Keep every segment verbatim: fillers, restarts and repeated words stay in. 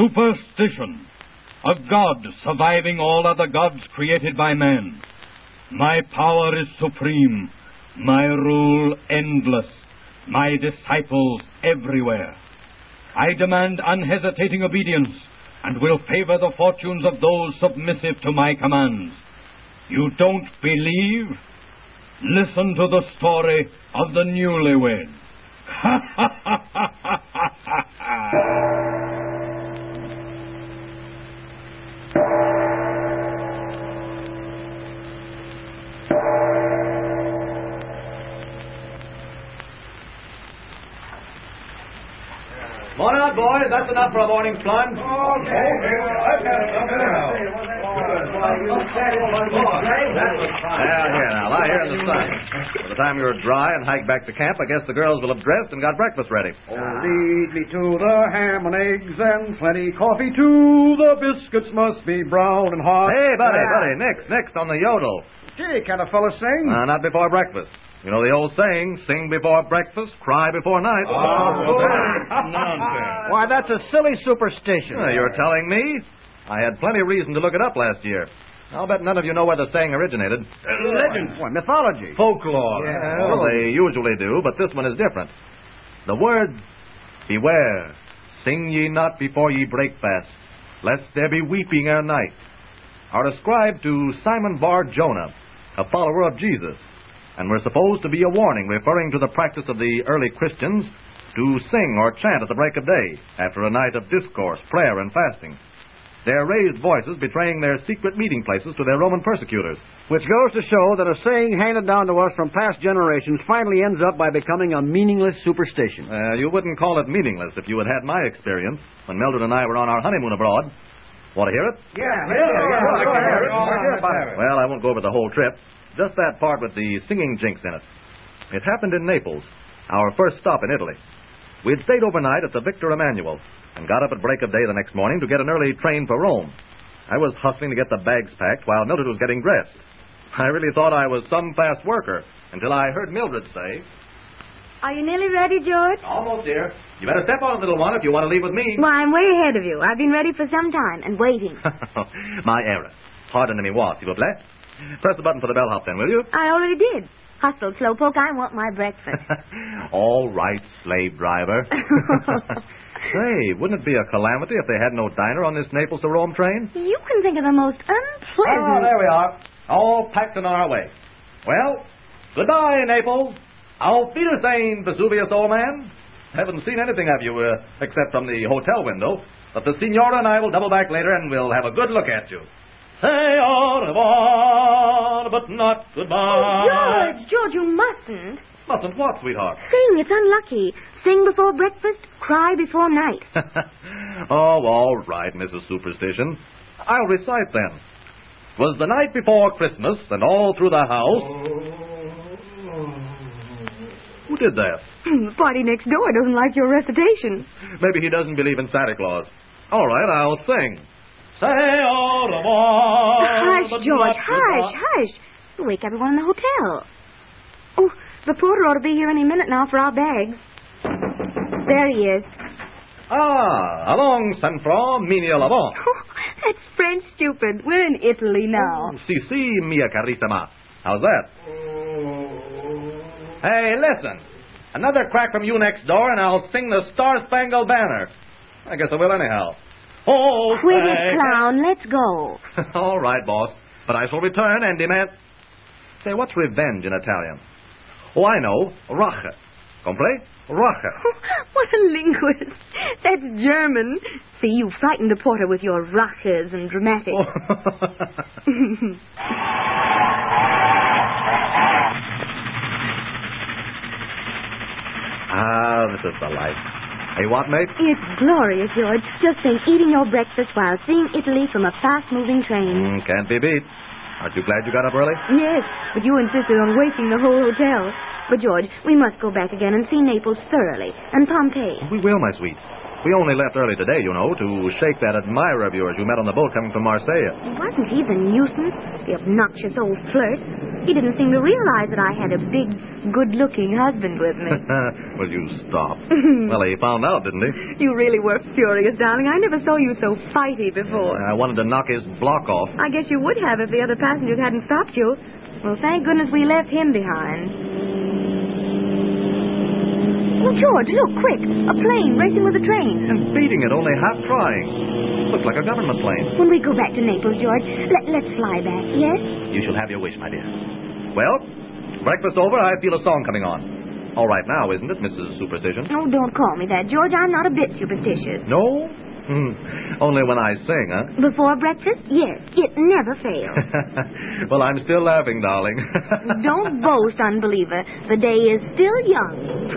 Superstition, a god surviving all other gods created by man. My power is supreme, my rule endless, my disciples everywhere. I demand unhesitating obedience and will favor the fortunes of those submissive to my commands. You don't believe? Listen to the story of the newlyweds. Ha ha ha ha ha ha ha! Morning out, boys. That's enough for a morning plunge. Yeah, here now. Lie here in the sun. By the time you're dry and hike back to camp, I guess the girls will have dressed and got breakfast ready. Oh, lead me to the ham and eggs and plenty coffee too. The biscuits must be brown and hot. Hey, buddy, buddy. Next, next on the yodel. Gee, can a fella sing? Uh, not before breakfast. You know the old saying, sing before breakfast, cry before night. Oh, nonsense. Why, that's a silly superstition. Uh, you're telling me? I had plenty of reason to look it up last year. I'll bet none of you know where the saying originated. Legend. Why, mythology. Folklore. Yeah, well, they usually do, but this one is different. The words, beware, sing ye not before ye break fast, lest there be weeping ere night, are ascribed to Simon Bar Jonah, a follower of Jesus, and were supposed to be a warning referring to the practice of the early Christians to sing or chant at the break of day after a night of discourse, prayer, and fasting. Their raised voices betraying their secret meeting places to their Roman persecutors. Which goes to show that a saying handed down to us from past generations finally ends up by becoming a meaningless superstition. Uh, you wouldn't call it meaningless if you had had my experience when Mildred and I were on our honeymoon abroad. Want to hear it? Yeah, yeah, yeah. Well, I won't go over the whole trip. Just that part with the singing jinx in it. It happened in Naples, our first stop in Italy. We'd stayed overnight at the Victor Emmanuel and got up at break of day the next morning to get an early train for Rome. I was hustling to get the bags packed while Mildred was getting dressed. I really thought I was some fast worker until I heard Mildred say, "Are you nearly ready, George?" "Almost, dear. You better step on it, little one, if you want to leave with me." Why, I'm way ahead of you. I've been ready for some time and waiting. My heiress. Pardon me, what, s'il vous plaît? Press the button for the bellhop, then, will you? I already did. Hustle, slowpoke, I want my breakfast. All right, slave driver. Say, wouldn't it be a calamity if they had no diner on this Naples to Rome train? You can think of the most unpleasant... Oh, there we are. All packed and on our way. Well, goodbye, Naples. Auf Wiedersehen, Vesuvius, old man. Haven't seen anything of you, uh, except from the hotel window. But the Signora and I will double back later, and we'll have a good look at you. Say au revoir, but not goodbye. Oh, George, George, you mustn't. Mustn't what, sweetheart? Sing, it's unlucky. Sing before breakfast, cry before night. Oh, all right, Missus Superstition. I'll recite then. Was the night before Christmas, and all through the house... Who did that? The party next door doesn't like your recitation. Maybe he doesn't believe in Santa Claus. All right, I'll sing. Say au revoir. Hush, George, hush, hush. You wake everyone in the hotel. Oh, the porter ought to be here any minute now for our bags. There he is. Ah, allons, Saint-Franc, menial avant. Oh, that's French, stupid. We're in Italy now. Oh, si, si, mia carissima. How's that? Hey, listen. Another crack from you next door, and I'll sing the Star-Spangled Banner. I guess I will anyhow. Oh, quit it, clown. Let's go. All right, boss. But I shall return and demand... Say, what's revenge in Italian? Oh, I know. Rache. Compre? Rache. What a linguist. That's German. See, you frightened the porter with your raches and dramatics. Oh. Ah, this is the life. Hey, what, mate? It's glorious, George. Just think, eating your breakfast while seeing Italy from a fast-moving train. Mm, can't be beat. Aren't you glad you got up early? Yes, but you insisted on waking the whole hotel. But, George, we must go back again and see Naples thoroughly, and Pompeii. We will, my sweet. We only left early today, you know, to shake that admirer of yours you met on the boat coming from Marseille. Wasn't he the nuisance? The obnoxious old flirt. He didn't seem to realize that I had a big, good-looking husband with me. Will you stop? Well, he found out, didn't he? You really were furious, darling. I never saw you so fighty before. I wanted to knock his block off. I guess you would have if the other passengers hadn't stopped you. Well, thank goodness we left him behind. Oh, George, look, quick. A plane racing with a train. And beating it, only half trying. Looks like a government plane. When we go back to Naples, George, let, let's fly back, yes? You shall have your wish, my dear. Well, breakfast over, I feel a song coming on. All right now, isn't it, Missus Superstition? Oh, don't call me that, George. I'm not a bit superstitious. No? Hmm. Only when I sing, huh? Before breakfast? Yes. It never fails. Well, I'm still laughing, darling. Don't boast, unbeliever. The day is still young.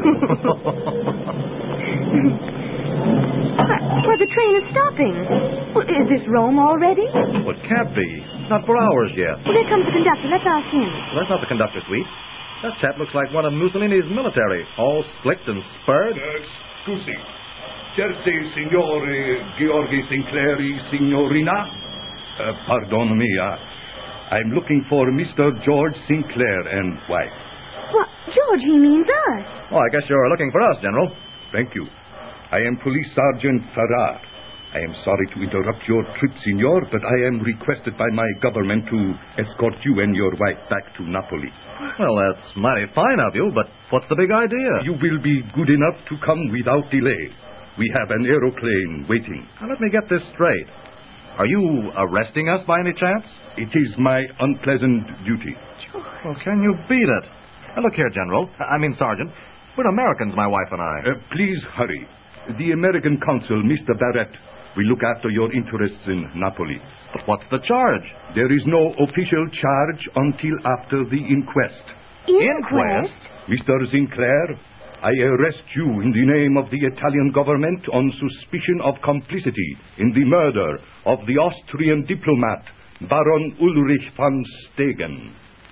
Well, the train is stopping. Well, is this Rome already? Well, it can't be. Not for hours yet. Well, there comes the conductor. Let's ask him. Well, that's not the conductor, sweet. That chap looks like one of Mussolini's military, all slicked and spurred. Uh, scusi. Certe signore Georgi Sinclairi signorina? Uh, pardon me. Uh, I'm looking for Mister George Sinclair and wife. Well, George, he means us. Oh, I guess you're looking for us, General. Thank you. I am Police Sergeant Farrar. I am sorry to interrupt your trip, Signor, but I am requested by my government to escort you and your wife back to Napoli. Well, that's mighty fine of you, but what's the big idea? You will be good enough to come without delay. We have an aeroplane waiting. Now, let me get this straight. Are you arresting us by any chance? It is my unpleasant duty. Well, can you beat it? Now, look here, General. I mean, Sergeant. We're Americans, my wife and I. Uh, please hurry. The American consul, Mister Barrett, will look after your interests in Napoli. But what's the charge? There is no official charge until after the inquest. Inquest? Mister Sinclair, I arrest you in the name of the Italian government on suspicion of complicity in the murder of the Austrian diplomat, Baron Ulrich von Stegen.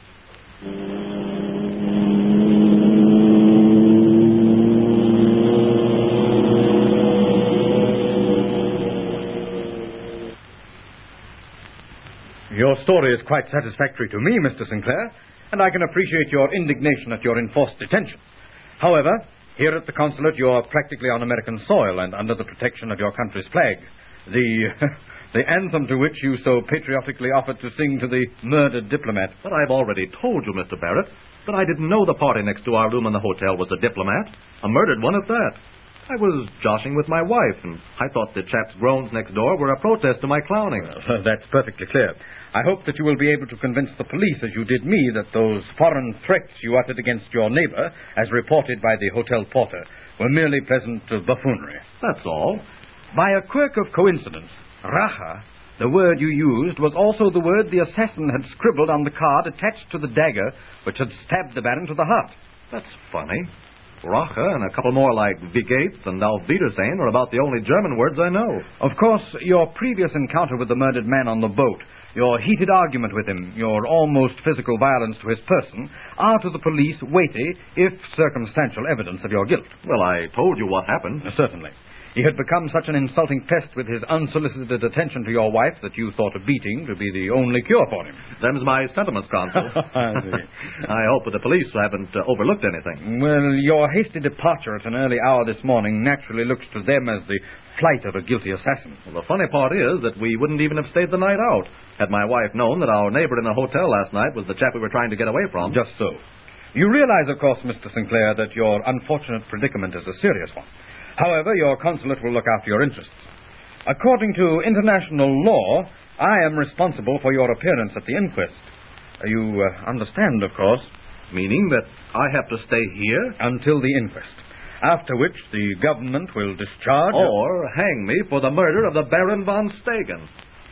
Your story is quite satisfactory to me, Mister Sinclair, and I can appreciate your indignation at your enforced detention. However, here at the consulate, you are practically on American soil and under the protection of your country's flag. The the anthem to which you so patriotically offered to sing to the murdered diplomat. But I've already told you, Mister Barrett, that I didn't know the party next to our room in the hotel was a diplomat. A murdered one at that. I was joshing with my wife, and I thought the chap's groans next door were a protest to my clowning. Uh, that's perfectly clear. I hope that you will be able to convince the police, as you did me, that those foreign threats you uttered against your neighbor, as reported by the hotel porter, were merely pleasant uh, buffoonery. That's all. By a quirk of coincidence, Rache, the word you used, was also the word the assassin had scribbled on the card attached to the dagger which had stabbed the Baron to the heart. That's funny. Rache and a couple more like Vigates and Auf Wiedersehen are about the only German words I know. Of course, your previous encounter with the murdered man on the boat, your heated argument with him, your almost physical violence to his person, are to the police weighty, if circumstantial, evidence of your guilt. Well, I told you what happened. Uh, certainly. He had become such an insulting pest with his unsolicited attention to your wife that you thought a beating to be the only cure for him. Them's my sentiments, Consul. I see. I hope that the police haven't uh, overlooked anything. Well, your hasty departure at an early hour this morning naturally looks to them as the flight of a guilty assassin. Well, the funny part is that we wouldn't even have stayed the night out had my wife known that our neighbor in the hotel last night was the chap we were trying to get away from. Just so. You realize, of course, Mister Sinclair, that your unfortunate predicament is a serious one. However, your consulate will look after your interests. According to international law, I am responsible for your appearance at the inquest. You uh, understand, of course. Meaning that I have to stay here? Until the inquest. After which the government will discharge... Or hang me for the murder of the Baron von Stegen.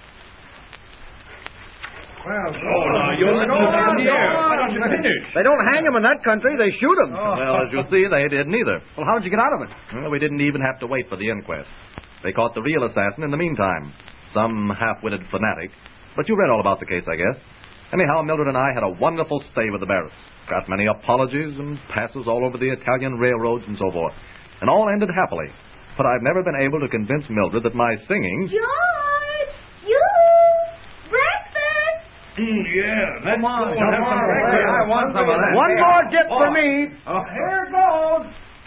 Well, Oh, now, you're listening to me here. Why don't you finish? They don't hang him in that country. They shoot him. Well, as you see, they didn't either. Well, how'd you get out of it? Well, we didn't even have to wait for the inquest. They caught the real assassin in the meantime. Some half-witted fanatic. But you read all about the case, I guess. Anyhow, Mildred and I had a wonderful stay with the Barretts. Got many apologies and passes all over the Italian railroads and so forth. And all ended happily. But I've never been able to convince Mildred that my singing... George! You! Breakfast! Mm, yeah, let's Come on, go. come Have some on. breakfast. I want some of that. One more dip for me. Oh, here goes.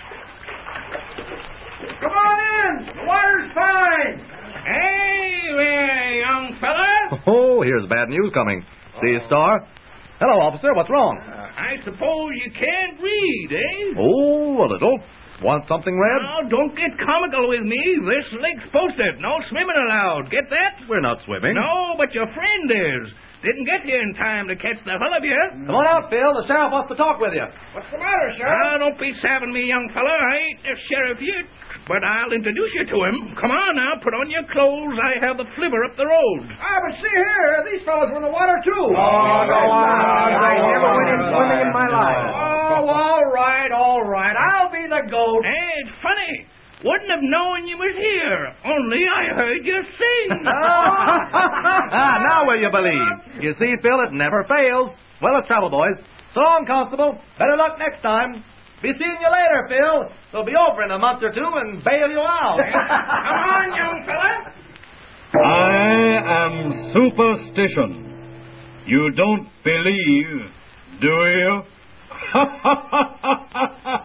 Come on in. The water's fine. Hey there, young fella. Oh, here's bad news coming. See, Star? Hello, officer. What's wrong? I suppose you can't read, eh? Oh, a little. Want something read? Now, don't get comical with me. This lake's posted. No swimming allowed. Get that? We're not swimming. No, but your friend is. Didn't get here in time to catch the hull of you. Come on out, Phil. The sheriff wants to talk with you. What's the matter, Sheriff? Now, don't be sapping me, young fella. I ain't the sheriff yet. But I'll introduce you to him. Come on now, put on your clothes. I have the flivver up the road. Ah, but see here. These fellows were in the water, too. Oh, no, I, I never went in swimming in my life. Oh, all right, all right. I'll be the goat. Hey, it's funny. Wouldn't have known you was here. Only I heard you sing. Ah, now will you believe? You see, Phil, it never fails. Well, let's travel, boys. So long, Constable. Better luck next time. Be seeing you later, Phil. They'll be over in a month or two and bail you out. Come on, young fella. I am superstition. You don't believe, do you?